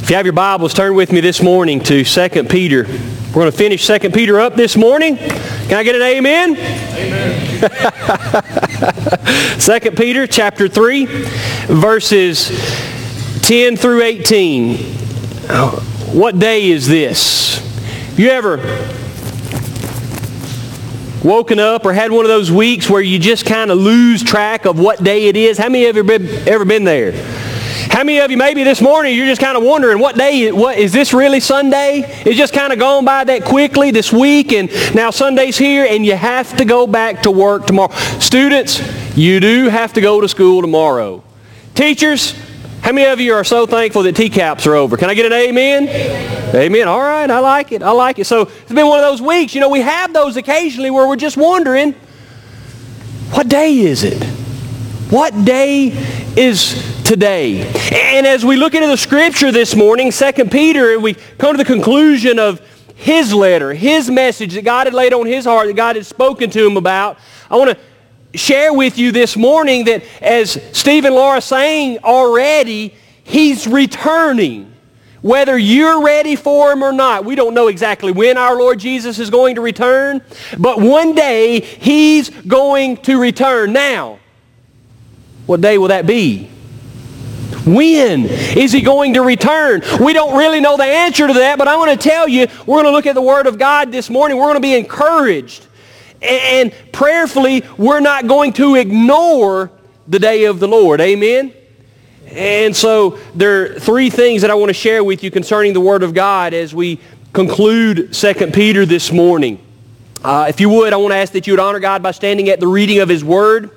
If you have your Bibles, turn with me this morning to 2 Peter. We're going to finish 2 Peter up this morning. Can I get an amen? Amen. 2 Peter chapter 3, verses 10 through 18. What day is this? You ever woken up or had one of those weeks where you just kind of lose track of what day it is? How many of you have ever been there? How many of you, maybe this morning, you're just kind of wondering, what is this really Sunday? It's just kind of gone by that quickly this week, and now Sunday's here, and you have to go back to work tomorrow. Students, you do have to go to school tomorrow. Teachers, how many of you are so thankful that TCAPs are over? Can I get an amen? Amen. All right, I like it. So it's been one of those weeks. You know, we have those occasionally where we're just wondering, what day is it? What day is today? And as we look into the Scripture this morning, 2 Peter, and we come to the conclusion of his letter, his message that God had laid on his heart, that God had spoken to him about, I want to share with you this morning that, as Steve and Laura saying already, he's returning. Whether you're ready for him or not, we don't know exactly when our Lord Jesus is going to return, but one day he's going to return. Now, what day will that be? When is he going to return? We don't really know the answer to that, but I want to tell you, we're going to look at the Word of God this morning. We're going to be encouraged. And prayerfully, we're not going to ignore the day of the Lord. Amen? And so there are three things that I want to share with you concerning the Word of God as we conclude 2 Peter this morning. If you would, I want to ask that you would honor God by standing at the reading of His Word.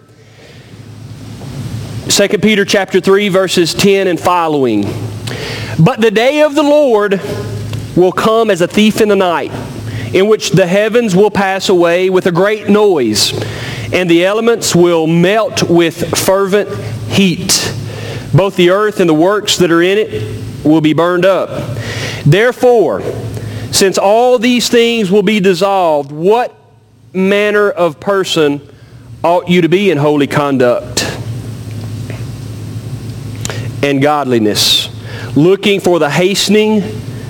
2 Peter chapter 3, verses 10 and following. But the day of the Lord will come as a thief in the night, in which the heavens will pass away with a great noise, and the elements will melt with fervent heat. Both the earth and the works that are in it will be burned up. Therefore, since all these things will be dissolved, what manner of person ought you to be in holy conduct and godliness, looking for and hastening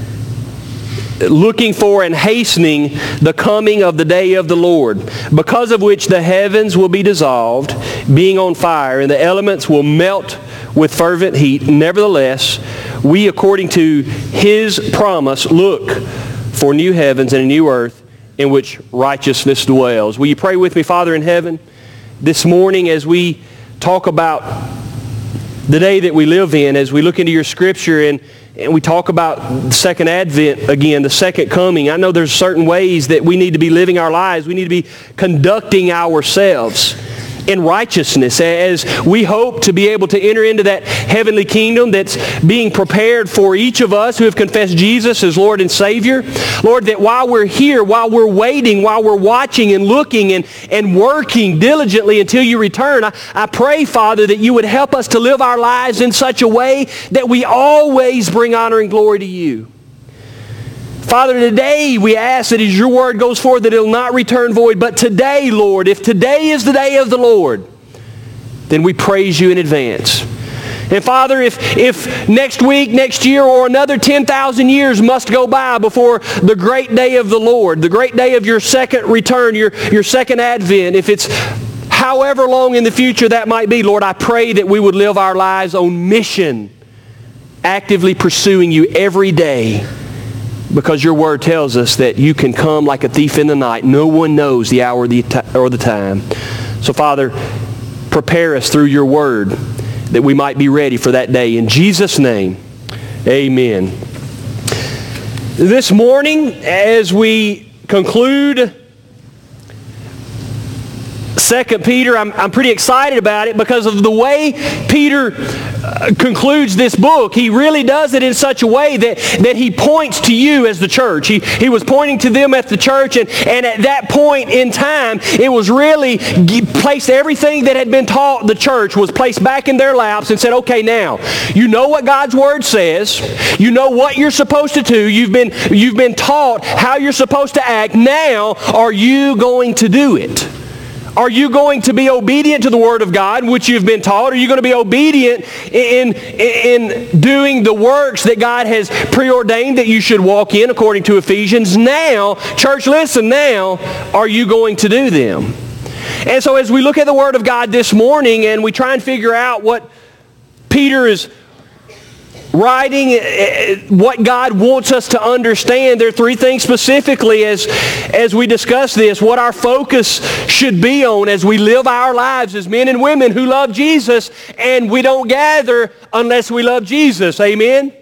the coming of the day of the Lord, because of which the heavens will be dissolved, being on fire, and the elements will melt with fervent heat. Nevertheless, we, according to His promise, look for new heavens and a new earth in which righteousness dwells. Will you pray with me, Father in heaven, this morning as we talk about the day that we live in, as we look into your Scripture and we talk about the second advent again, the second coming. I know there's certain ways that we need to be living our lives. We need to be conducting ourselves in righteousness as we hope to be able to enter into that heavenly kingdom that's being prepared for each of us who have confessed Jesus as Lord and Savior. Lord, that while we're here, while we're waiting, while we're watching and looking and working diligently until you return, I pray, Father, that you would help us to live our lives in such a way that we always bring honor and glory to you. Father, today we ask that as your word goes forth that it will not return void. But today, Lord, if today is the day of the Lord, then we praise you in advance. And Father, if next week, next year, or another 10,000 years must go by before the great day of the Lord, the great day of your second return, your second advent, if it's however long in the future that might be, Lord, I pray that we would live our lives on mission, actively pursuing you every day. Because your word tells us that you can come like a thief in the night. No one knows the hour or the time. So, Father, prepare us through your word that we might be ready for that day. In Jesus' name, amen. This morning, as we conclude 2 Peter, I'm pretty excited about it because of the way Peter concludes this book. He really does it in such a way that he points to you as the church. He was pointing to them at the church, and at that point in time, it was really placed, everything that had been taught the church was placed back in their laps and said, okay, now, you know what God's word says. You know what you're supposed to do. You've been taught how you're supposed to act. Now, are you going to do it? Are you going to be obedient to the Word of God, which you've been taught? Are you going to be obedient in doing the works that God has preordained that you should walk in, according to Ephesians? Now, church, listen, now, are you going to do them? And so as we look at the Word of God this morning and we try and figure out what Peter is writing, what God wants us to understand, there are three things specifically as we discuss this, what our focus should be on as we live our lives as men and women who love Jesus, and we don't gather unless we love Jesus. Amen?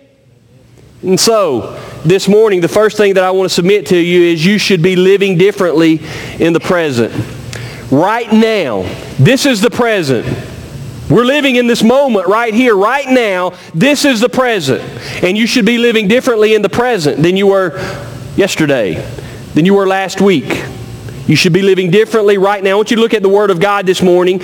And so, this morning, the first thing that I want to submit to you is you should be living differently in the present. Right now, this is the present. We're living in this moment right here, right now. This is the present. And you should be living differently in the present than you were yesterday, than you were last week. You should be living differently right now. I want you to look at the Word of God this morning,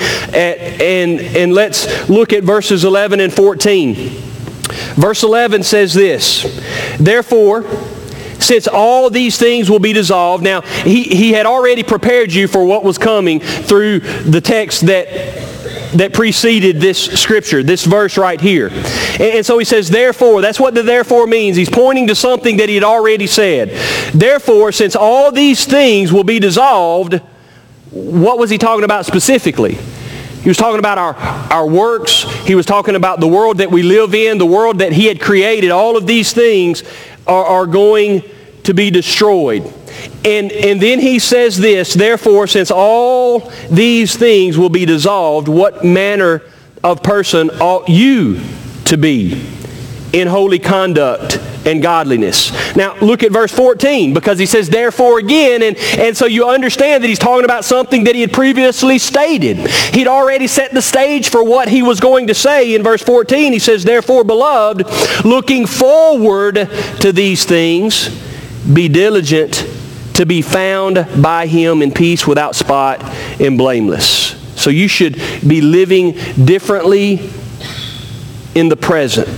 and let's look at verses 11 and 14. Verse 11 says this, "Therefore, since all these things will be dissolved." Now, he had already prepared you for what was coming through the text that preceded this scripture, this verse right here. And so he says, therefore, that's what the therefore means. He's pointing to something that he had already said. Therefore, since all these things will be dissolved, what was he talking about specifically? He was talking about our works. He was talking about the world that we live in, the world that he had created. All of these things are going to be destroyed. And then he says this, therefore, since all these things will be dissolved, what manner of person ought you to be in holy conduct and godliness? Now, look at verse 14, because he says, therefore, again, and so you understand that he's talking about something that he had previously stated. He'd already set the stage for what he was going to say. In verse 14, he says, therefore, beloved, looking forward to these things, be diligent to be found by him in peace, without spot, and blameless. So you should be living differently in the present.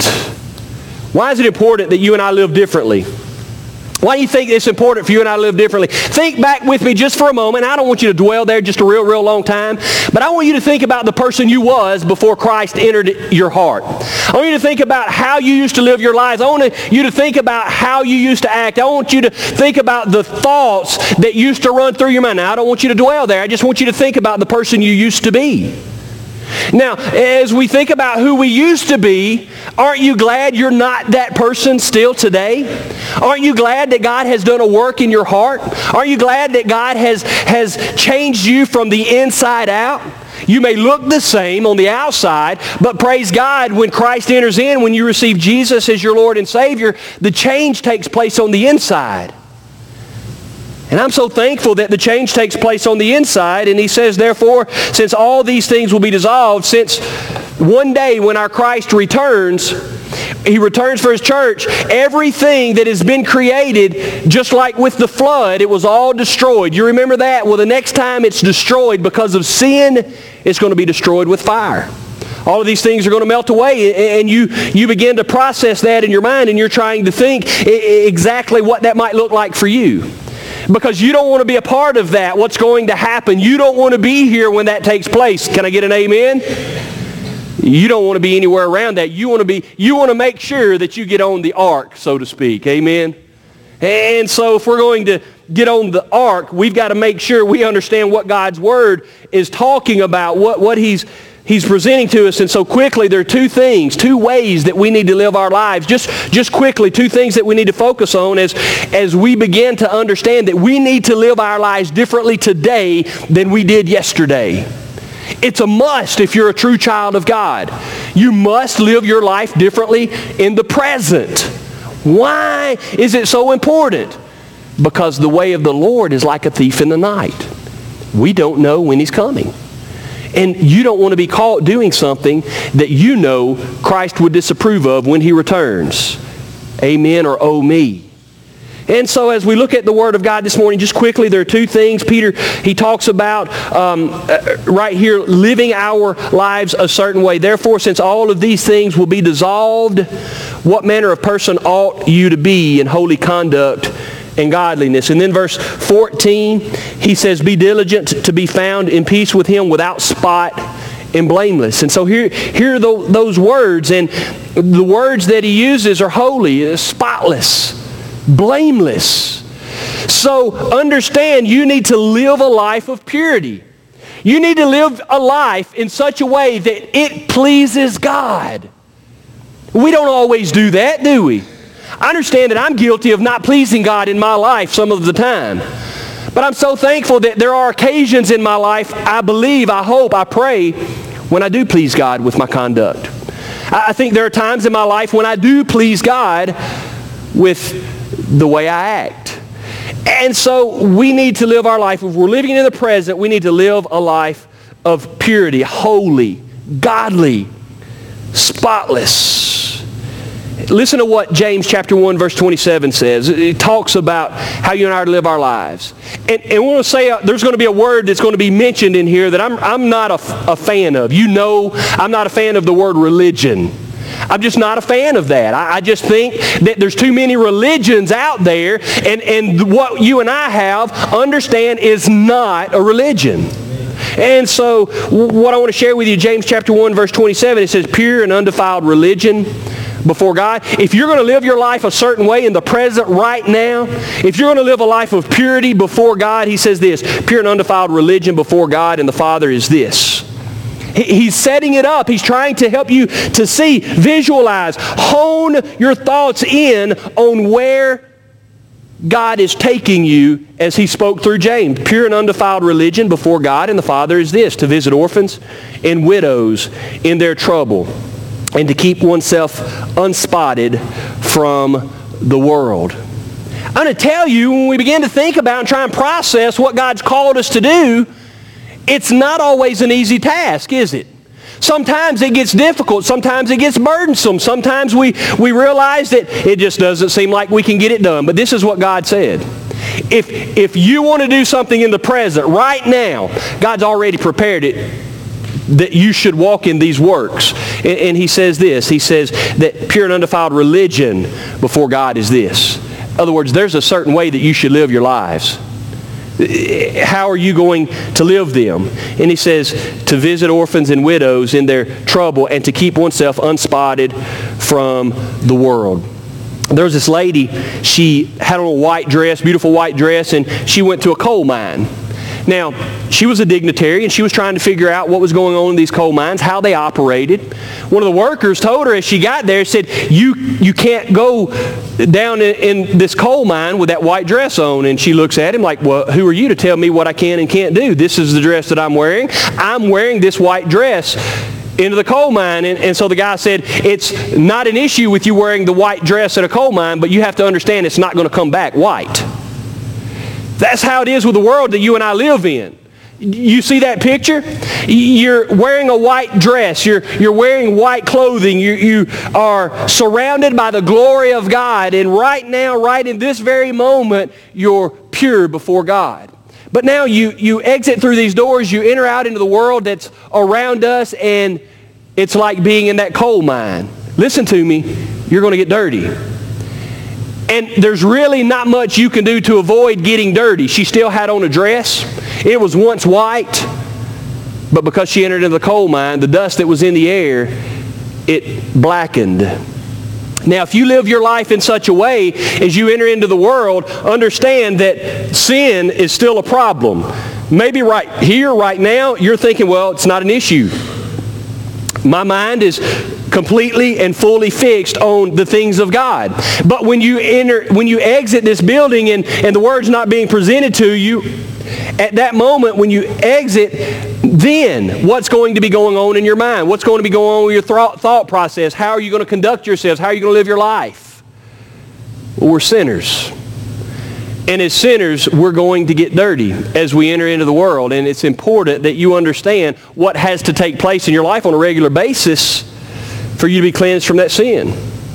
Why is it important that you and I live differently? Why do you think it's important for you and I to live differently? Think back with me just for a moment. I don't want you to dwell there just a real long time, but I want you to think about the person you was before Christ entered your heart. I want you to think about how you used to live your lives. I want you to think about how you used to act. I want you to think about the thoughts that used to run through your mind. Now, I don't want you to dwell there. I just want you to think about the person you used to be. Now, as we think about who we used to be, aren't you glad you're not that person still today? Aren't you glad that God has done a work in your heart? Aren't you glad that God has changed you from the inside out? You may look the same on the outside, but praise God, when Christ enters in, when you receive Jesus as your Lord and Savior, the change takes place on the inside. And I'm so thankful that the change takes place on the inside. And he says, therefore, since all these things will be dissolved, since one day when our Christ returns, he returns for his church, everything that has been created, just like with the flood, it was all destroyed. You remember that? Well, the next time it's destroyed because of sin, it's going to be destroyed with fire. All of these things are going to melt away, and you begin to process that in your mind, and you're trying to think exactly what that might look like for you. Because you don't want to be a part of that, what's going to happen. You don't want to be here when that takes place. Can I get an amen? You don't want to be anywhere around that. You want to make sure that you get on the ark, so to speak. Amen? And so if we're going to get on the ark, we've got to make sure we understand what God's Word is talking about, what He's presenting to us. And so quickly, there are two ways that we need to live our lives. Just quickly, two things that we need to focus on as we begin to understand that we need to live our lives differently today than we did yesterday. It's a must if you're a true child of God. You must live your life differently in the present. Why is it so important? Because the way of the Lord is like a thief in the night. We don't know when He's coming. And you don't want to be caught doing something that you know Christ would disapprove of when He returns. Amen, or oh me. And so as we look at the Word of God this morning, just quickly, there are two things. Peter, he talks about right here, living our lives a certain way. Therefore, since all of these things will be dissolved, what manner of person ought you to be in holy conduct and godliness. And then verse 14, he says, be diligent to be found in peace with him without spot and blameless. And so here are those words, and the words that he uses are holy, spotless, blameless. So understand, you need to live a life of purity. You need to live a life in such a way that it pleases God. We don't always do that, do we? I understand that I'm guilty of not pleasing God in my life some of the time. But I'm so thankful that there are occasions in my life, I believe, I hope, I pray, when I do please God with my conduct. I think there are times in my life when I do please God with the way I act. And so we need to live our life. If we're living in the present, we need to live a life of purity, holy, godly, spotless. Listen to what James chapter 1 verse 27 says. It talks about how you and I are to live our lives. And we want to say there's going to be a word that's going to be mentioned in here that I'm not a fan of. You know, I'm not a fan of the word religion. I'm just not a fan of that. I just think that there's too many religions out there, and what you and I have, understand, is not a religion. And so what I want to share with you, James chapter 1 verse 27, it says, pure and undefiled religion before God. If you're going to live your life a certain way in the present right now, if you're going to live a life of purity before God, he says this, pure and undefiled religion before God and the Father is this. He's setting it up. He's trying to help you to see, visualize, hone your thoughts in on where God is taking you as he spoke through James. Pure and undefiled religion before God and the Father is this, to visit orphans and widows in their trouble and to keep oneself unspotted from the world. I'm going to tell you, when we begin to think about and try and process what God's called us to do, it's not always an easy task, is it? Sometimes it gets difficult. Sometimes it gets burdensome. Sometimes we realize that it just doesn't seem like we can get it done. But this is what God said. If you want to do something in the present, right now, God's already prepared it, that you should walk in these works. And he says this. He says that pure and undefiled religion before God is this. In other words, there's a certain way that you should live your lives. How are you going to live them? And he says to visit orphans and widows in their trouble and to keep oneself unspotted from the world. There was this lady, she had on a white dress, beautiful white dress, and she went to a coal mine. Now, she was a dignitary, and she was trying to figure out what was going on in these coal mines, how they operated. One of the workers told her as she got there, said, you can't go down in this coal mine with that white dress on. And she looks at him like, well, who are you to tell me what I can and can't do? This is the dress that I'm wearing. I'm wearing this white dress into the coal mine. And so the guy said, it's not an issue with you wearing the white dress at a coal mine, but you have to understand it's not going to come back white. That's how it is with the world that you and I live in. You see that picture? You're wearing a white dress. You're wearing white clothing. You are surrounded by the glory of God. And right now, right in this very moment, you're pure before God. But now you exit through these doors. You enter out into the world that's around us, and it's like being in that coal mine. Listen to me. You're going to get dirty. And there's really not much you can do to avoid getting dirty. She still had on a dress. It was once white, but because she entered into the coal mine, the dust that was in the air, it blackened. Now, if you live your life in such a way as you enter into the world, understand that sin is still a problem. Maybe right here, right now, you're thinking, well, it's not an issue. My mind is completely and fully fixed on the things of God. But when you exit this building and the word's not being presented to you, at that moment when you exit, then what's going to be going on in your mind? What's going to be going on with your thought process? How are you going to conduct yourselves? How are you going to live your life? Well, we're sinners. And as sinners, we're going to get dirty as we enter into the world. And it's important that you understand what has to take place in your life on a regular basis for you to be cleansed from that sin.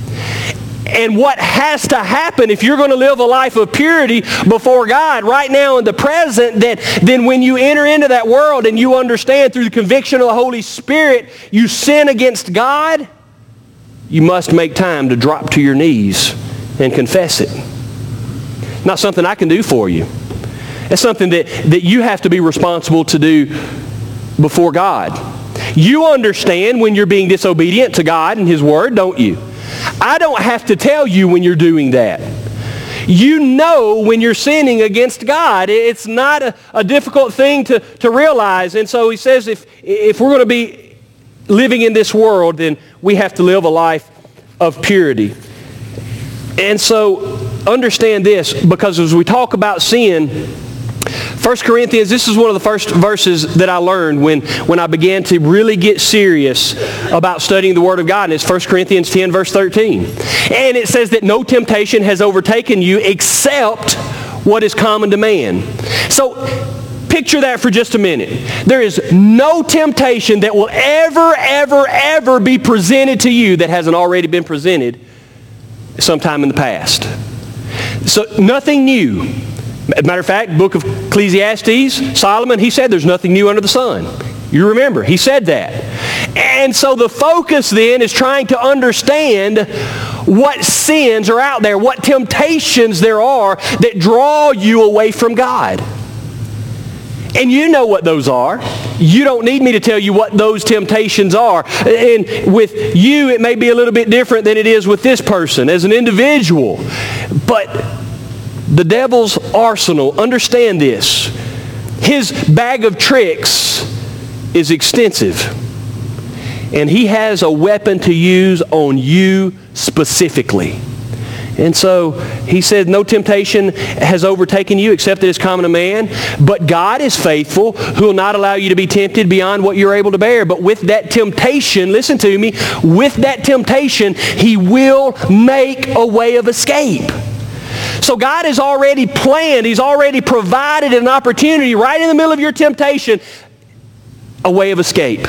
And what has to happen if you're going to live a life of purity before God right now in the present, then when you enter into that world and you understand through the conviction of the Holy Spirit you sin against God, you must make time to drop to your knees and confess it. not something I can do for you. It's something that you have to be responsible to do before God. You understand when you're being disobedient to God and His Word, don't you? I don't have to tell you when you're doing that. You know when you're sinning against God. It's not a difficult thing to realize. And so he says if we're going to be living in this world, then we have to live a life of purity. And so understand this, because as we talk about sin, 1 Corinthians, this is one of the first verses that I learned when I began to really get serious about studying the Word of God. And it's 1 Corinthians 10, verse 13. And it says that no temptation has overtaken you except what is common to man. So picture that for just a minute. There is no temptation that will ever be presented to you that hasn't already been presented sometime in the past. So nothing new. As a matter of fact, book of Ecclesiastes, Solomon, he said there's nothing new under the sun. You remember, he said that. And so the focus then is trying to understand what sins are out there, what temptations there are that draw you away from God. And you know what those are. You don't need me to tell you what those temptations are. And with you, it may be a little bit different than it is with this person as an individual. But the devil's arsenal, understand this, his bag of tricks is extensive. And he has a weapon to use on you specifically. And so he said, no temptation has overtaken you except that is common to man. But God is faithful, who will not allow you to be tempted beyond what you're able to bear. But with that temptation, listen to me, with that temptation, He will make a way of escape. So God has already planned, He's already provided an opportunity right in the middle of your temptation, a way of escape.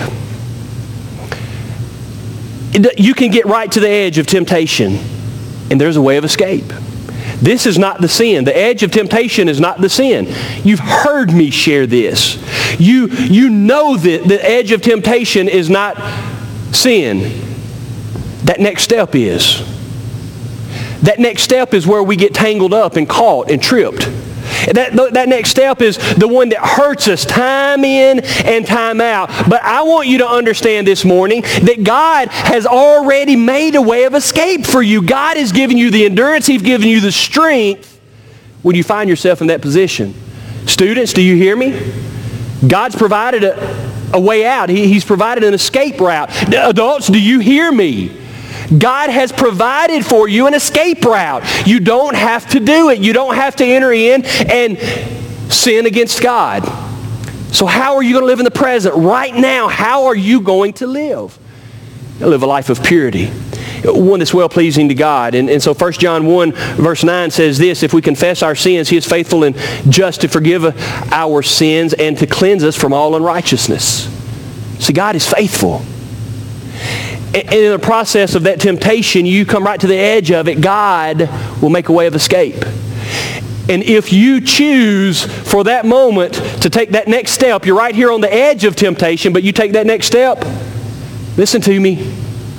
You can get right to the edge of temptation, and there's a way of escape. This is not the sin. The edge of temptation is not the sin. You've heard me share this. You know that the edge of temptation is not sin. That next step is. That next step is where we get tangled up and caught and tripped. That next step is the one that hurts us time in and time out. But I want you to understand this morning that God has already made a way of escape for you. God has given you the endurance. He's given you the strength when you find yourself in that position. Students, do you hear me? God's provided a way out. He's provided an escape route. Adults, do you hear me? God has provided for you an escape route. You don't have to do it. You don't have to enter in and sin against God. So how are you going to live in the present? Right now, how are you going to live? You'll live a life of purity. One that's well-pleasing to God. And so 1 John 1 verse 9 says this, if we confess our sins, He is faithful and just to forgive our sins and to cleanse us from all unrighteousness. See, God is faithful. And in the process of that temptation, you come right to the edge of it, God will make a way of escape. And if you choose for that moment to take that next step, you're right here on the edge of temptation, but you take that next step, listen to me,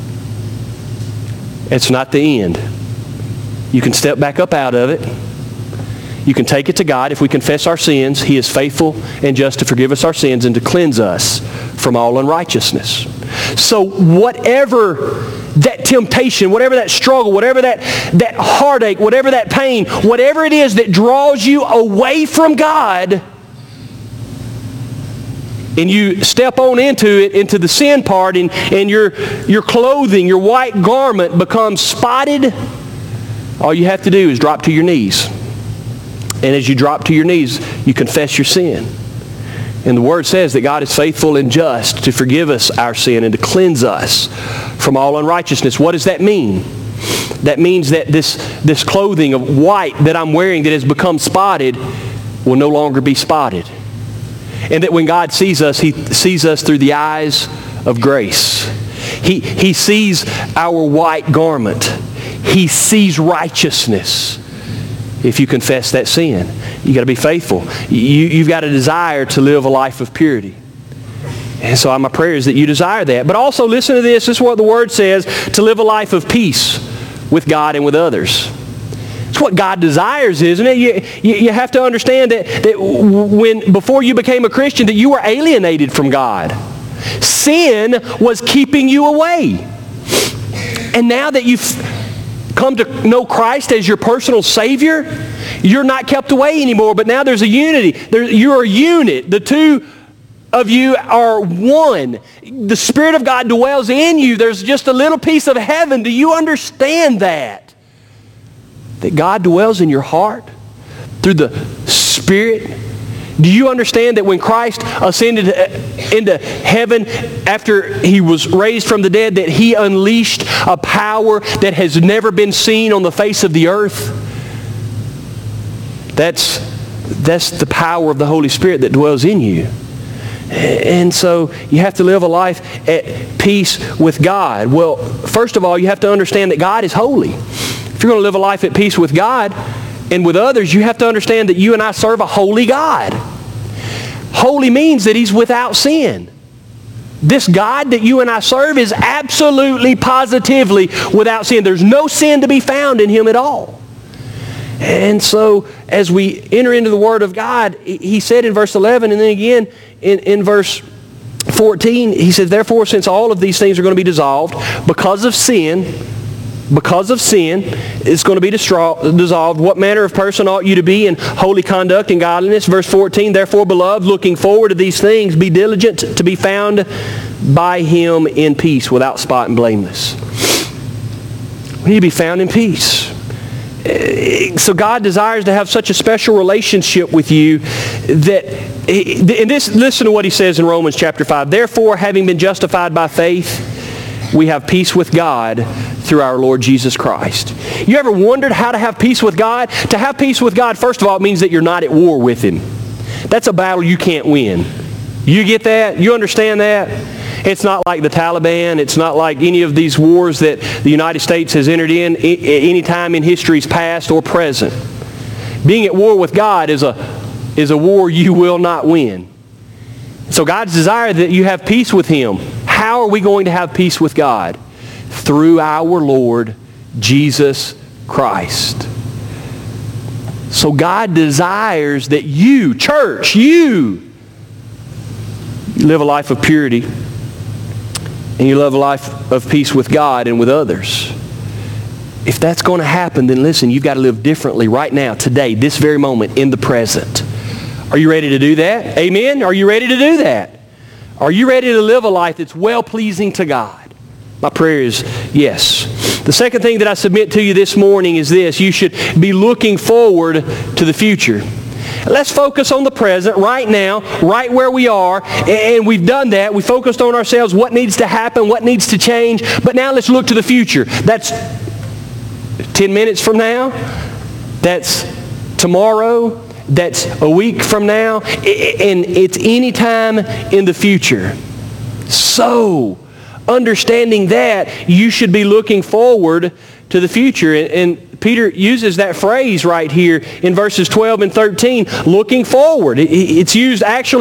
it's not the end. You can step back up out of it. You can take it to God. If we confess our sins, He is faithful and just to forgive us our sins and to cleanse us from all unrighteousness. So whatever that temptation, whatever that struggle, whatever that heartache, whatever that pain, whatever it is that draws you away from God, and you step on into it, into the sin part, and your clothing, your white garment becomes spotted, all you have to do is drop to your knees. And as you drop to your knees, you confess your sin. And the Word says that God is faithful and just to forgive us our sin and to cleanse us from all unrighteousness. What does that mean? That means that this clothing of white that I'm wearing that has become spotted will no longer be spotted. And that when God sees us, He sees us through the eyes of grace. He sees our white garment. He sees righteousness. If you confess that sin, you got to be faithful. You've got a desire to live a life of purity. And so my prayer is that you desire that. But also listen to this. This is what the Word says, to live a life of peace with God and with others. It's what God desires, isn't it? You have to understand that before you became a Christian, that you were alienated from God. Sin was keeping you away. And now that you've come to know Christ as your personal Savior, you're not kept away anymore, but now there's a unity. You're a unit. The two of you are one. The Spirit of God dwells in you. There's just a little piece of heaven. Do you understand that? That God dwells in your heart through the Spirit? Do you understand that when Christ ascended into heaven after He was raised from the dead, that He unleashed a power that has never been seen on the face of the earth? That's the power of the Holy Spirit that dwells in you. And so you have to live a life at peace with God. Well, first of all, you have to understand that God is holy. If you're going to live a life at peace with God and with others, you have to understand that you and I serve a holy God. Holy means that He's without sin. This God that you and I serve is absolutely, positively without sin. There's no sin to be found in Him at all. And so as we enter into the Word of God, He said in verse 11, and then again in verse 14, He says, therefore, since all of these things are going to be dissolved because of sin, it's going to be dissolved. What manner of person ought you to be in holy conduct and godliness? Verse 14, therefore, beloved, looking forward to these things, be diligent to be found by Him in peace, without spot and blameless. We need to be found in peace. So God desires to have such a special relationship with you that, and listen to what He says in Romans chapter 5. Therefore, having been justified by faith, we have peace with God through our Lord Jesus Christ. You ever wondered how to have peace with God? To have peace with God, first of all, it means that you're not at war with Him. That's a battle you can't win. You get that? You understand that? It's not like the Taliban. It's not like any of these wars that the United States has entered in any time in history's past or present. Being at war with God is a war you will not win. So God's desire that you have peace with Him. How are we going to have peace with God? Through our Lord Jesus Christ. So God desires that you, church, you live a life of purity. And you live a life of peace with God and with others. If that's going to happen, then listen, you've got to live differently right now, today, this very moment, in the present. Are you ready to do that? Amen? Are you ready to do that? Are you ready to live a life that's well-pleasing to God? My prayer is yes. The second thing that I submit to you this morning is this. You should be looking forward to the future. Let's focus on the present right now, right where we are, and we've done that. We focused on ourselves, what needs to happen, what needs to change, but now let's look to the future. That's 10 minutes from now. That's tomorrow. That's a week from now. And it's any time in the future. So, understanding that, you should be looking forward to the future. And Peter uses that phrase right here in verses 12 and 13, looking forward. It's used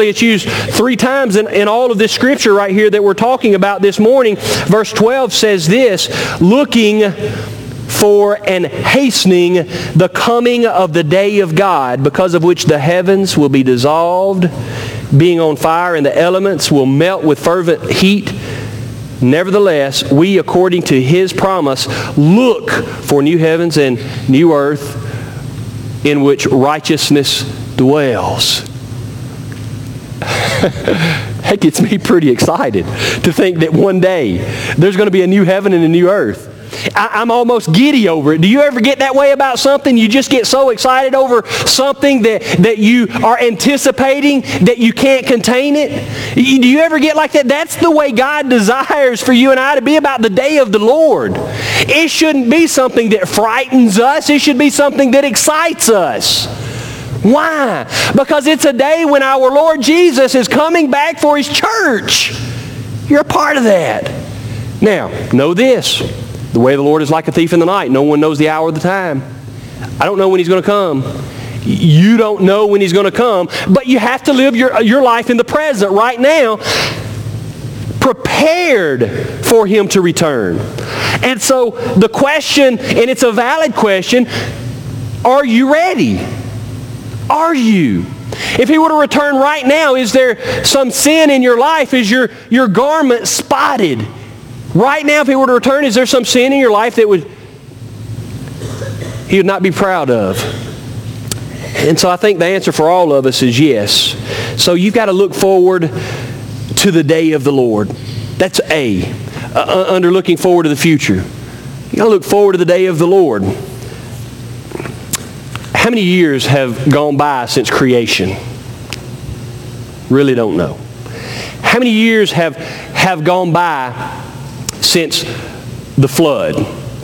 3 times in all of this scripture right here that we're talking about this morning. Verse 12 says this, looking for and hastening the coming of the day of God, because of which the heavens will be dissolved, being on fire, and the elements will melt with fervent heat. Nevertheless, we, according to His promise, look for new heavens and new earth in which righteousness dwells. That gets me pretty excited to think that one day there's going to be a new heaven and a new earth. I'm almost giddy over it. Do you ever get that way about something? You just get so excited over something that you are anticipating that you can't contain it? Do you ever get like that? That's the way God desires for you and I to be about the day of the Lord. It shouldn't be something that frightens us. It should be something that excites us. Why? Because it's a day when our Lord Jesus is coming back for His church. You're a part of that. Now, know this. The way of the Lord is like a thief in the night. No one knows the hour or the time. I don't know when He's going to come. You don't know when He's going to come. But you have to live your life in the present right now, prepared for Him to return. And so the question, and it's a valid question, Are you ready? Are you? If He were to return right now, is there some sin in your life? Is your garment spotted? Right now, if He were to return, is there some sin in your life that He would not be proud of? And so I think the answer for all of us is yes. So you've got to look forward to the day of the Lord. That's under looking forward to the future. You've got to look forward to the day of the Lord. How many years have gone by since creation? Really don't know. How many years have gone by since the flood?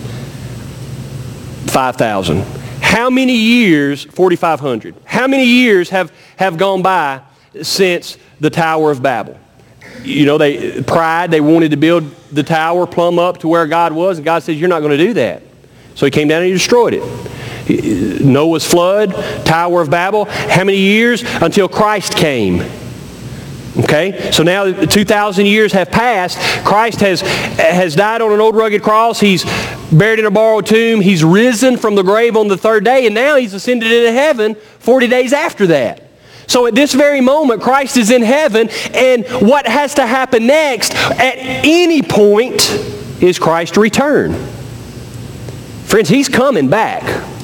5,000. How many years? 4,500. How many years have gone by since the Tower of Babel? You know, they wanted to build the tower plumb up to where God was, and God says, you're not going to do that. So He came down and He destroyed it. Noah's flood, Tower of Babel. How many years? Until Christ came. Okay? So now 2,000 years have passed. Christ has died on an old rugged cross. He's buried in a borrowed tomb. He's risen from the grave on the third day, and now He's ascended into heaven 40 days after that. So at this very moment, Christ is in heaven, and what has to happen next at any point is Christ's return. Friends, He's coming back.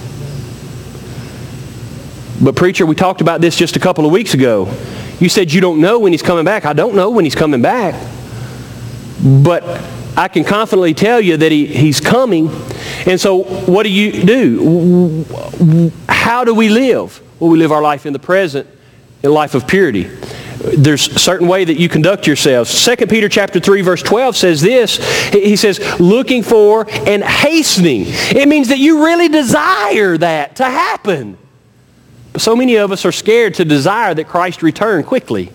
But preacher, we talked about this just a couple of weeks ago. You said you don't know when He's coming back. I don't know when He's coming back. But I can confidently tell you that He's coming. And so what do you do? How do we live? Well, we live our life in the present, a life of purity. There's a certain way that you conduct yourselves. 2 Peter chapter 3 verse 12 says this. He says, looking for and hastening. It means that you really desire that to happen. But so many of us are scared to desire that Christ return quickly.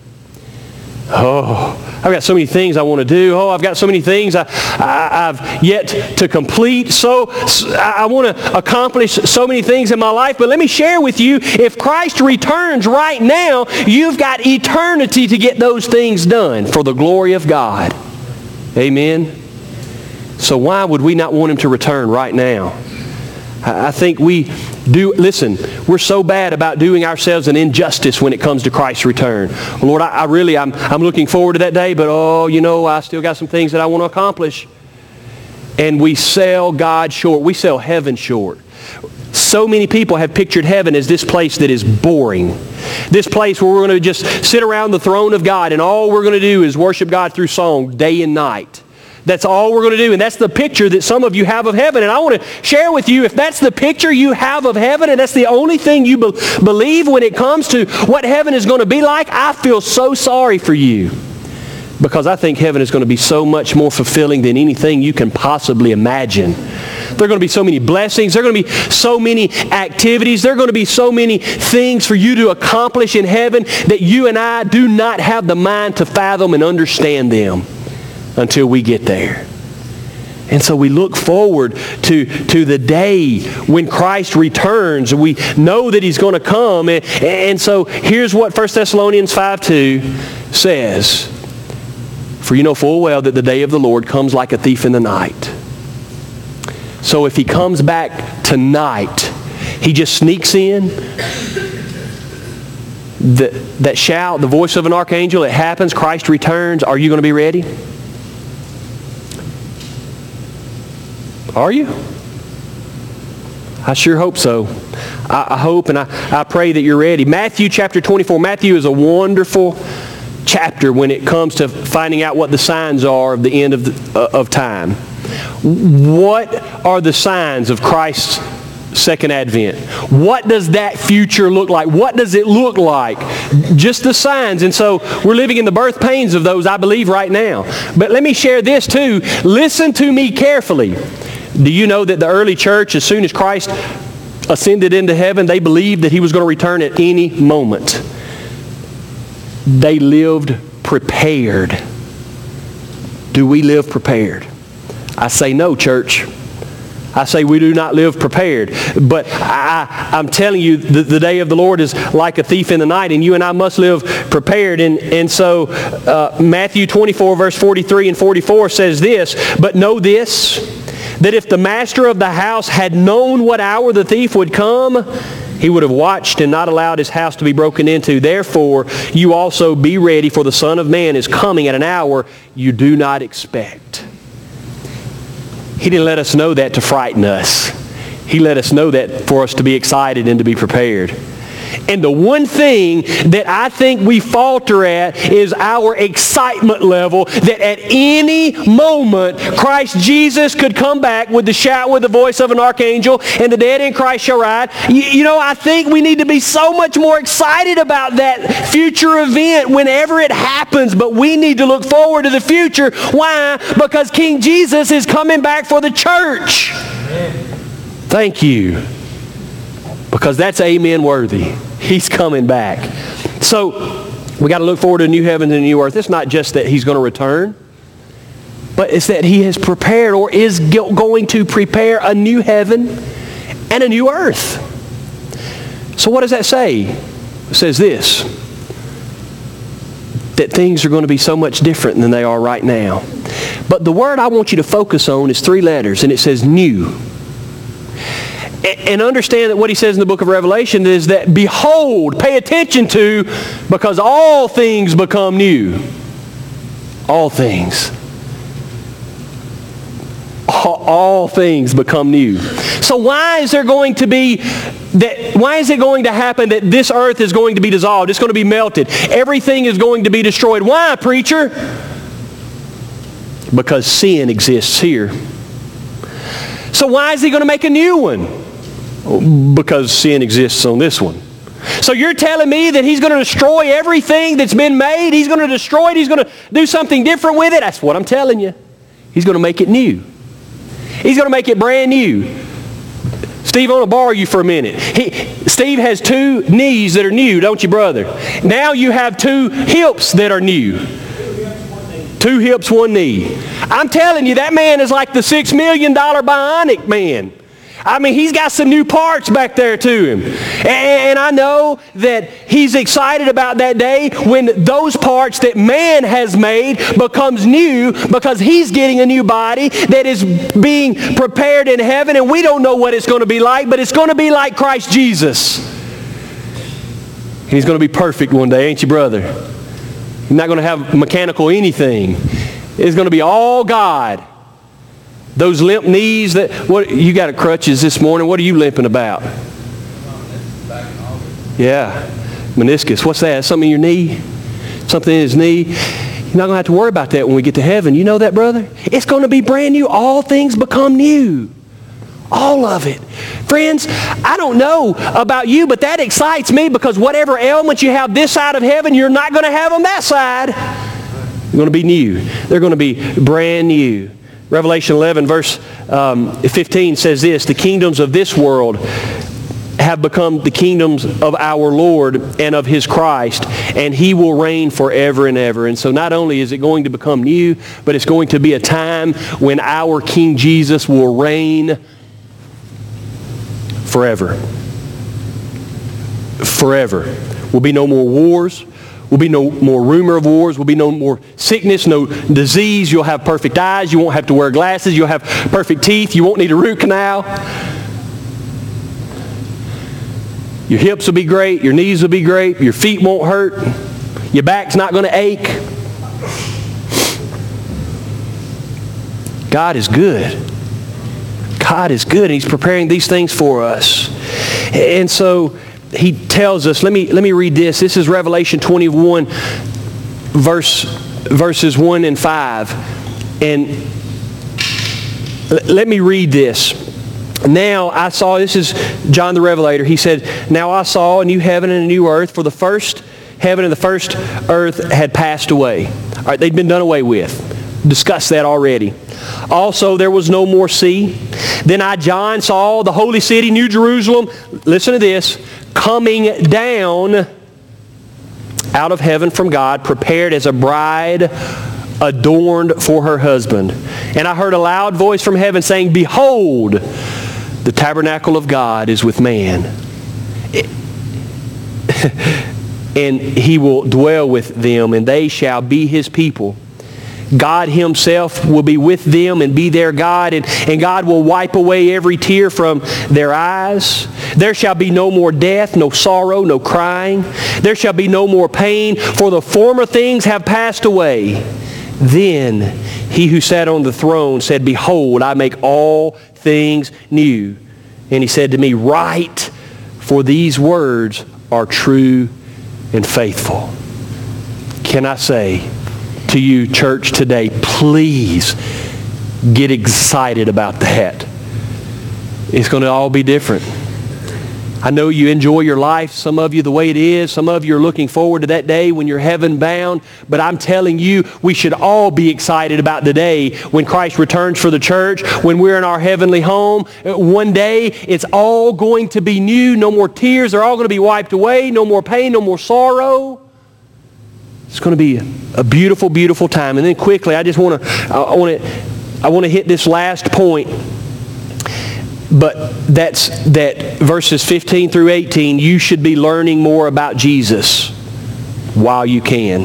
Oh, I've got so many things I want to do. Oh, I've got so many things I've yet to complete. So I want to accomplish so many things in my life. But let me share with you, if Christ returns right now, you've got eternity to get those things done for the glory of God. Amen? So why would we not want Him to return right now? I think we do. Listen, we're so bad about doing ourselves an injustice when it comes to Christ's return. Well, Lord, I'm looking forward to that day, but I still got some things that I want to accomplish. And we sell God short. We sell heaven short. So many people have pictured heaven as this place that is boring. This place where we're going to just sit around the throne of God and all we're going to do is worship God through song day and night. That's all we're going to do. And that's the picture that some of you have of heaven. And I want to share with you, if that's the picture you have of heaven and that's the only thing you believe when it comes to what heaven is going to be like, I feel so sorry for you. Because I think heaven is going to be so much more fulfilling than anything you can possibly imagine. There are going to be so many blessings. There are going to be so many activities. There are going to be so many things for you to accomplish in heaven that you and I do not have the mind to fathom and understand them until we get there. And so we look forward to the day when Christ returns. We know that He's going to come. And so here's what 1 Thessalonians 5:2 says. For you know full well that the day of the Lord comes like a thief in the night. So if He comes back tonight, He just sneaks in. That shout, the voice of an archangel, it happens. Christ returns. Are you going to be ready? Are you? I sure hope so. I hope and I pray that you're ready. Matthew chapter 24. Matthew is a wonderful chapter when it comes to finding out what the signs are of the end of time. What are the signs of Christ's second advent? What does that future look like? What does it look like? Just the signs. And so we're living in the birth pains of those, I believe, right now. But let me share this too. Listen to me carefully. Do you know that the early church, as soon as Christ ascended into heaven, they believed that He was going to return at any moment? They lived prepared. Do we live prepared? I say no, church. I say we do not live prepared. But I'm telling you, the day of the Lord is like a thief in the night, and you and I must live prepared. And so Matthew 24, verse 43 and 44 says this, but know this, that if the master of the house had known what hour the thief would come, he would have watched and not allowed his house to be broken into. Therefore, you also be ready, for the Son of Man is coming at an hour you do not expect. He didn't let us know that to frighten us. He let us know that for us to be excited and to be prepared. And the one thing that I think we falter at is our excitement level that at any moment Christ Jesus could come back with the shout with the voice of an archangel, and the dead in Christ shall rise. You know, I think we need to be so much more excited about that future event whenever it happens, but we need to look forward to the future. Why? Because King Jesus is coming back for the church. Thank you. Because that's amen worthy. He's coming back. So we got to look forward to a new heaven and a new earth. It's not just that he's going to return, but it's that he has prepared or is going to prepare a new heaven and a new earth. So what does that say? It says this, that things are going to be so much different than they are right now. But the word I want you to focus on is 3 letters, and it says new. And understand that what he says in the book of Revelation is that, behold, pay attention to, because all things become new. All things. All things become new. So why is it going to happen that this earth is going to be dissolved? It's going to be melted. Everything is going to be destroyed. Why, preacher? Because sin exists here. So why is he going to make a new one? Because sin exists on this one. So you're telling me that he's going to destroy everything that's been made? He's going to destroy it? He's going to do something different with it? That's what I'm telling you. He's going to make it new. He's going to make it brand new. Steve, I want to borrow you for a minute. Steve has 2 knees that are new, don't you, brother? Now you have 2 hips that are new. 2 hips, 1 knee. I'm telling you, that man is like the $6 million bionic man. I mean, he's got some new parts back there to him. And I know that he's excited about that day when those parts that man has made becomes new, because he's getting a new body that is being prepared in heaven, and we don't know what it's going to be like, but it's going to be like Christ Jesus. And he's going to be perfect one day, ain't you, brother? You're not going to have mechanical anything. It's going to be all God. Those limp knees, you got crutches this morning. What are you limping about? Yeah, meniscus. What's that? Something in your knee? Something in his knee? You're not going to have to worry about that when we get to heaven. You know that, brother? It's going to be brand new. All things become new. All of it. Friends, I don't know about you, but that excites me, because whatever ailments you have this side of heaven, you're not going to have on that side. They're going to be new. They're going to be brand new. Revelation 11 verse 15 says this, the kingdoms of this world have become the kingdoms of our Lord and of his Christ, and he will reign forever and ever. And so not only is it going to become new, but it's going to be a time when our King Jesus will reign forever. Forever. Will be no more wars. Will be no more rumor of wars. Will be no more sickness, no disease. You'll have perfect eyes. You won't have to wear glasses. You'll have perfect teeth. You won't need a root canal. Your hips will be great. Your knees will be great. Your feet won't hurt. Your back's not going to ache. God is good. God is good, and he's preparing these things for us. And so he tells us, let me read this. This is Revelation 21, verses 1 and 5. And let me read this. Now I saw, this is John the Revelator. He said, now I saw a new heaven and a new earth, for the first heaven and the first earth had passed away. All right, they'd been done away with. Discussed that already. Also, there was no more sea. Then I, John, saw the holy city, New Jerusalem, listen to this, coming down out of heaven from God, prepared as a bride adorned for her husband. And I heard a loud voice from heaven saying, behold, the tabernacle of God is with man. And he will dwell with them, and they shall be his people. God himself will be with them and be their God, and God will wipe away every tear from their eyes. There shall be no more death, no sorrow, no crying. There shall be no more pain, for the former things have passed away. Then he who sat on the throne said, Behold, I make all things new. And he said to me, Write, for these words are true and faithful. Can I say to you, church, today, please get excited about that. It's going to all be different. I know you enjoy your life, some of you the way it is. Some of you are looking forward to that day when you're heaven bound. But I'm telling you, we should all be excited about the day when Christ returns for the church, when we're in our heavenly home. One day, it's all going to be new. No more tears. They're all going to be wiped away. No more pain, no more sorrow. It's going to be a beautiful, beautiful time. And then quickly, I want to hit this last point. But that's that verses 15 through 18, you should be learning more about Jesus while you can.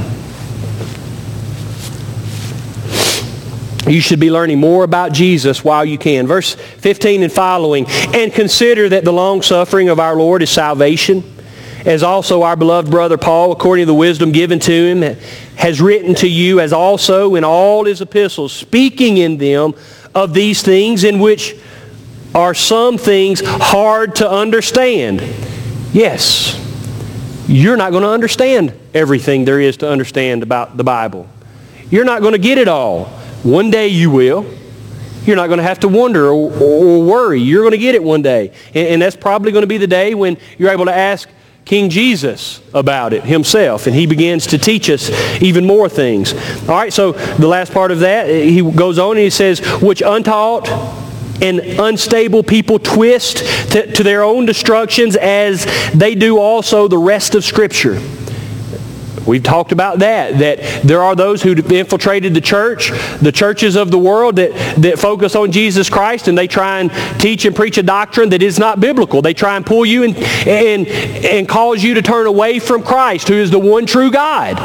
You should be learning more about Jesus while you can. Verse 15 and following, and consider that the long suffering of our Lord is salvation, as also our beloved brother Paul, according to the wisdom given to him, has written to you, as also in all his epistles, speaking in them of these things, in which are some things hard to understand. Yes, you're not going to understand everything there is to understand about the Bible. You're not going to get it all. One day you will. You're not going to have to wonder or worry. You're going to get it one day. And that's probably going to be the day when you're able to ask King Jesus about it himself, and he begins to teach us even more things. All right, so the last part of that, he goes on and he says, which untaught and unstable people twist to their own destructions, as they do also the rest of Scripture. We've talked about that there are those who infiltrated the church, the churches of the world that focus on Jesus Christ, and they try and teach and preach a doctrine that is not biblical. They try and pull you and cause you to turn away from Christ, who is the one true God.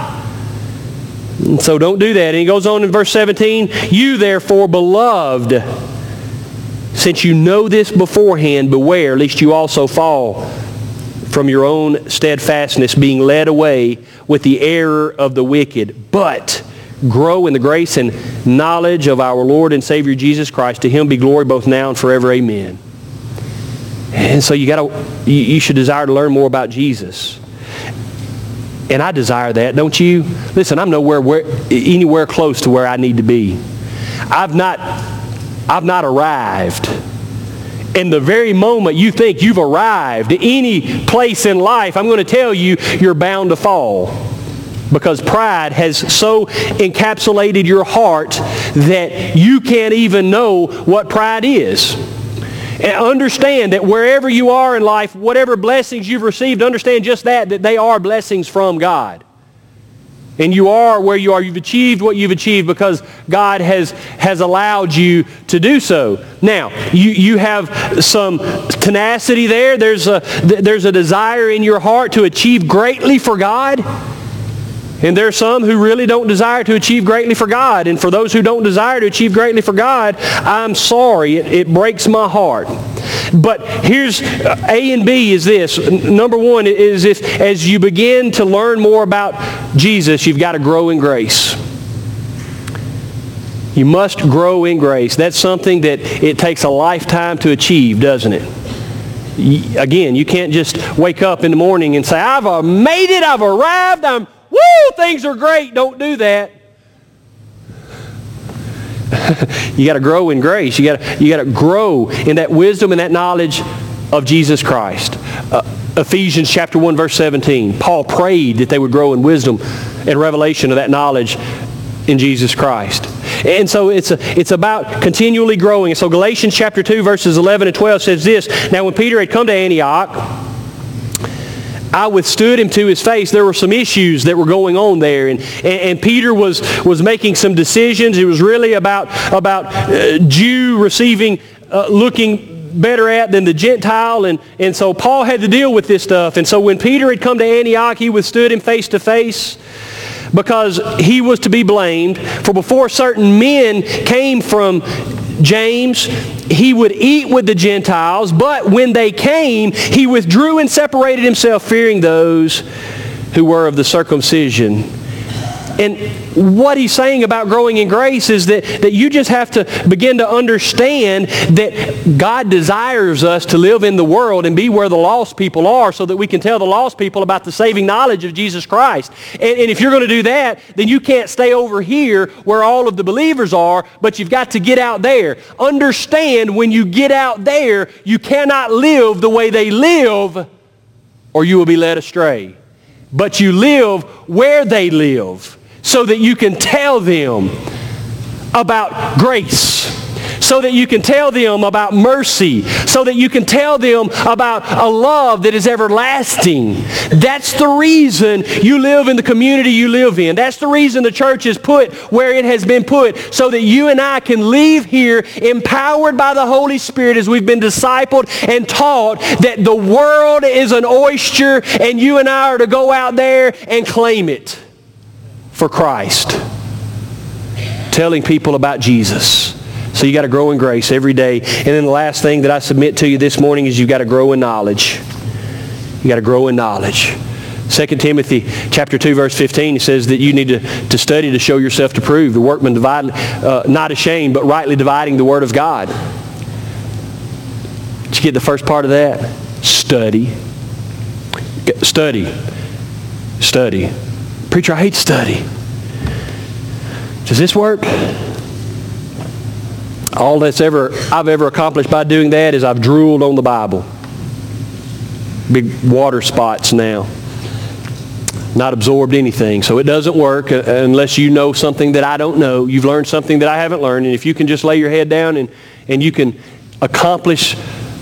And so don't do that. And he goes on in verse 17, you therefore, beloved, since you know this beforehand, beware lest you also fall from your own steadfastness, being led away with the error of the wicked. But grow in the grace and knowledge of our Lord and Savior Jesus Christ. To him be glory both now and forever. Amen. And so you should desire to learn more about Jesus. And I desire that, don't you? Listen, I'm anywhere close to where I need to be. I've not arrived. And the very moment you think you've arrived at any place in life, I'm going to tell you, you're bound to fall. Because pride has so encapsulated your heart that you can't even know what pride is. And understand that wherever you are in life, whatever blessings you've received, understand just that they are blessings from God. And you are where you are. You've achieved what you've achieved because God has allowed you to do so. Now, you have some tenacity there. There's a desire in your heart to achieve greatly for God. And there are some who really don't desire to achieve greatly for God. And for those who don't desire to achieve greatly for God, I'm sorry. It breaks my heart. But here's A and B is this. Number one is if as you begin to learn more about Jesus, you've got to grow in grace. You must grow in grace. That's something that it takes a lifetime to achieve, doesn't it? Again, you can't just wake up in the morning and say, I've made it, I've arrived, things are great. Don't do that. You got to grow in grace. You got to grow in that wisdom and that knowledge of Jesus Christ. Ephesians chapter 1, verse 17. Paul prayed that they would grow in wisdom and revelation of that knowledge in Jesus Christ. And so it's about continually growing. And so Galatians chapter 2, verses 11 and 12 says this. Now when Peter had come to Antioch, I withstood him to his face. There were some issues that were going on there. And Peter was making some decisions. It was really about Jew receiving, looking better at than the Gentile. And so Paul had to deal with this stuff. And so when Peter had come to Antioch, he withstood him face to face. because he was to be blamed. For before certain men came from James, he would eat with the Gentiles, but when they came, he withdrew and separated himself, fearing those who were of the circumcision. And what he's saying about growing in grace is that you just have to begin to understand that God desires us to live in the world and be where the lost people are, so that we can tell the lost people about the saving knowledge of Jesus Christ. And if you're going to do that, then you can't stay over here where all of the believers are, but you've got to get out there. Understand, when you get out there, you cannot live the way they live, or you will be led astray. But you live where they live, so that you can tell them about grace, so that you can tell them about mercy, so that you can tell them about a love that is everlasting. That's the reason you live in the community you live in. That's the reason the church is put where it has been put, so that you and I can leave here empowered by the Holy Spirit as we've been discipled and taught that the world is an oyster, and you and I are to go out there and claim it for Christ, telling people about Jesus. So you got to grow in grace every day. And then the last thing that I submit to you this morning is you've got to grow in knowledge. You got to grow in knowledge. 2 Timothy chapter 2, verse 15, it says that you need to study to show yourself to prove. The workman not ashamed, but rightly dividing the word of God. Did you get the first part of that? Study. Study. Study. Preacher, I hate study. Does this work? All I've ever accomplished by doing that is I've drooled on the Bible. Big water spots now. Not absorbed anything. So it doesn't work unless you know something that I don't know. You've learned something that I haven't learned. And if you can just lay your head down and you can accomplish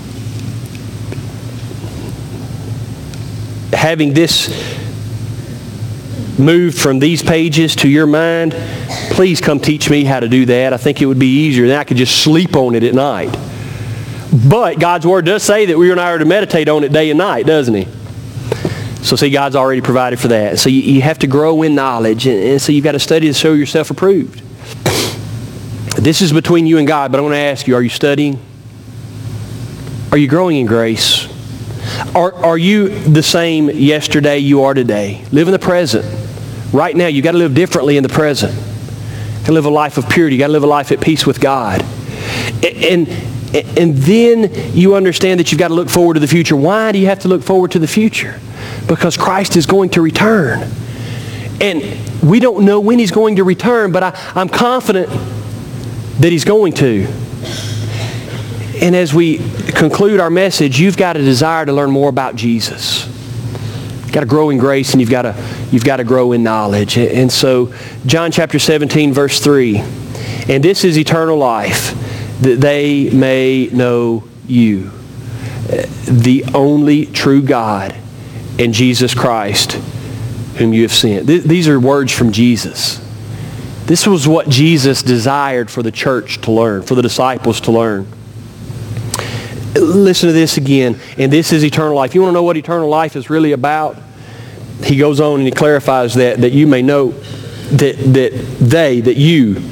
having this moved from these pages to your mind, please come teach me how to do that. I think it would be easier. Then I could just sleep on it at night. But God's Word does say that we and I are to meditate on it day and night, doesn't He? So see, God's already provided for that. So you have to grow in knowledge, and so you've got to study to show yourself approved. This is between you and God, but I want to ask you, are you studying? Are you growing in grace? Are you the same yesterday you are today? Live in the present. Right now, you've got to live differently in the present. You've got to live a life of purity. You've got to live a life at peace with God. And then you understand that you've got to look forward to the future. Why do you have to look forward to the future? Because Christ is going to return. And we don't know when He's going to return, but I'm confident that He's going to. And as we conclude our message, you've got a desire to learn more about Jesus. You've got to grow in grace, and you've got to grow in knowledge. And so John chapter 17, verse 3, and this is eternal life, that they may know you, the only true God, and Jesus Christ, whom you have sent. These are words from Jesus. This was what Jesus desired for the church to learn, for the disciples to learn. Listen to this again, and this is eternal life. You want to know what eternal life is really about? He goes on and he clarifies that you may know that you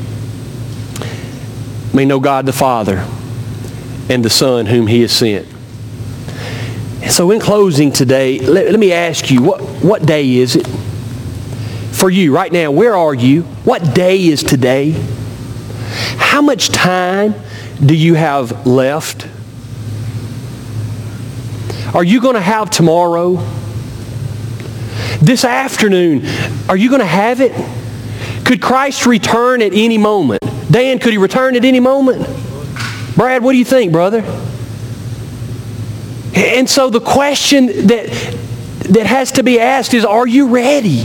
may know God the Father and the Son whom He has sent. And so in closing today, let me ask you, what day is it? For you right now, where are you? What day is today? How much time do you have left? Are you going to have tomorrow? This afternoon, are you going to have it? Could Christ return at any moment? Dan, could He return at any moment? Brad, what do you think, brother? And so the question that has to be asked is, are you ready?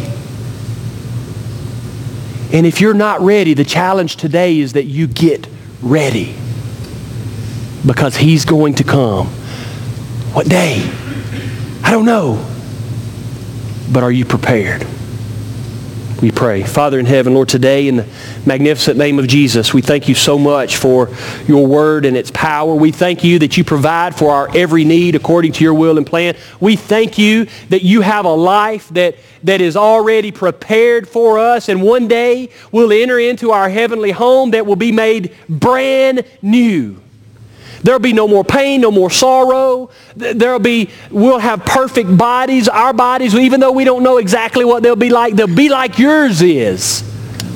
And if you're not ready, the challenge today is that you get ready, because He's going to come. What day? I don't know. But are you prepared? we pray. Father in heaven, Lord, today in the magnificent name of Jesus, we thank you so much for your word and its power. We thank you that you provide for our every need according to your will and plan. We thank you that you have a life that is already prepared for us, and one day we'll enter into our heavenly home that will be made brand new. There'll be no more pain, no more sorrow. We'll have perfect bodies. Our bodies, even though we don't know exactly what they'll be like yours is.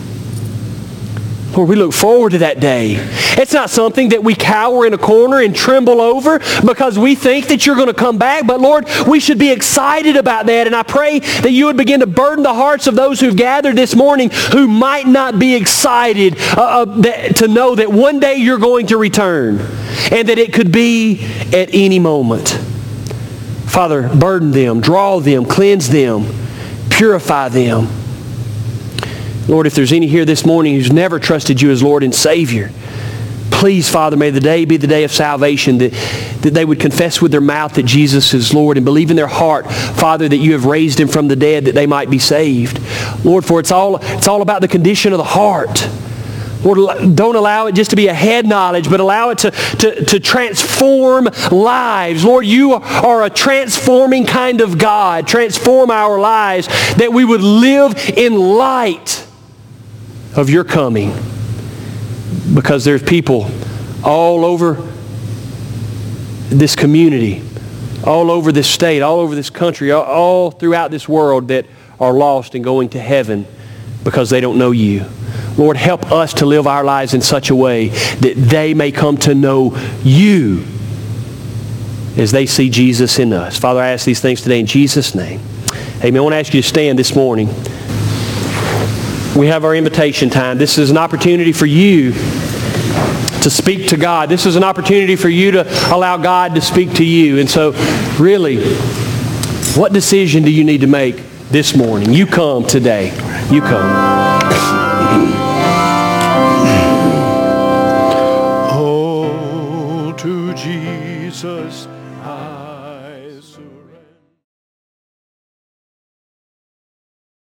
Lord, we look forward to that day. It's not something that we cower in a corner and tremble over because we think that you're going to come back. But Lord, we should be excited about that. And I pray that you would begin to burden the hearts of those who've gathered this morning who might not be excited to know that one day you're going to return and that it could be at any moment. Father, burden them, draw them, cleanse them, purify them. Lord, if there's any here this morning who's never trusted you as Lord and Savior, please, Father, may the day be the day of salvation, that they would confess with their mouth that Jesus is Lord and believe in their heart, Father, that you have raised him from the dead that they might be saved. Lord, for it's all about the condition of the heart. Lord, don't allow it just to be a head knowledge, but allow it to transform lives. Lord, you are a transforming kind of God. Transform our lives that we would live in light of your coming, because there's people all over this community, all over this state, all over this country, all throughout this world that are lost and going to heaven because they don't know you. Lord, help us to live our lives in such a way that they may come to know you as they see Jesus in us. Father, I ask these things today in Jesus' name. Amen. I want to ask you to stand this morning. We have our invitation time. This is an opportunity for you to speak to God. This is an opportunity for you to allow God to speak to you. And so, really, what decision do you need to make this morning? You come today. You come.